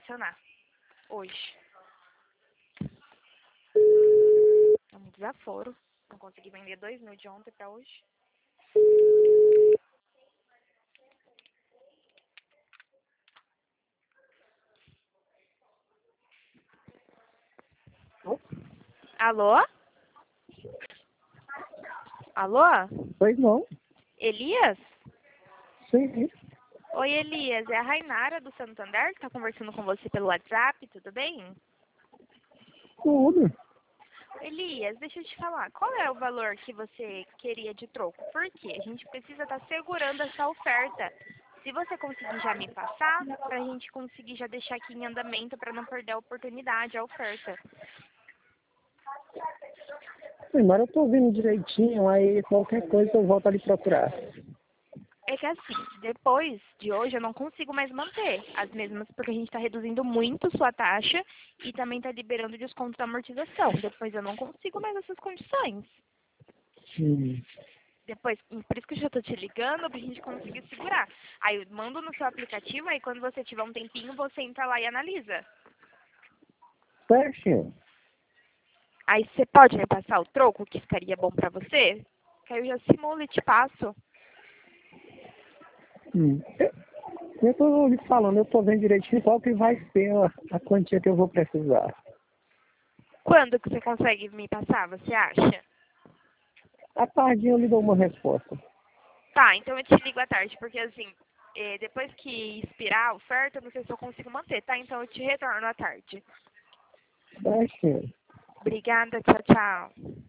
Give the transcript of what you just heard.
funcionar hoje. É um desaforo. Não consegui vender 2.000 de ontem pra hoje. Alô? Alô? Pois não. Elias? Sim. Oi, Elias. É a Rainara do Santander que tá conversando com você pelo WhatsApp, tudo bem? Tudo. Elias, deixa eu te falar. Qual é o valor que você queria de troco? Por quê? A gente precisa estar segurando essa oferta. Se você conseguir já me passar, pra gente conseguir já deixar aqui em andamento pra não perder a oportunidade, a oferta. Mas eu tô ouvindo direitinho, aí qualquer coisa eu volto ali procurar. É que assim, depois de hoje eu não consigo mais manter as mesmas, porque a gente está reduzindo muito sua taxa e também está liberando desconto da amortização. Depois eu não consigo mais essas condições. Depois, por isso que eu já tô te ligando pra gente conseguir segurar. Aí eu mando no seu aplicativo, aí quando você tiver um tempinho, você entra lá e analisa. Certinho. Aí você pode me passar o troco que ficaria bom pra você? Que aí eu já simulo e te passo. Eu tô lhe falando, eu tô vendo direitinho qual que vai ser a quantia que eu vou precisar. Quando que você consegue me passar, você acha? À tardinha eu lhe dou uma resposta. Tá, então eu te ligo à tarde, porque assim, depois que expirar a oferta, eu não sei se eu consigo manter, tá? Então eu te retorno à tarde. Certinho. Obrigada, tchau, tchau.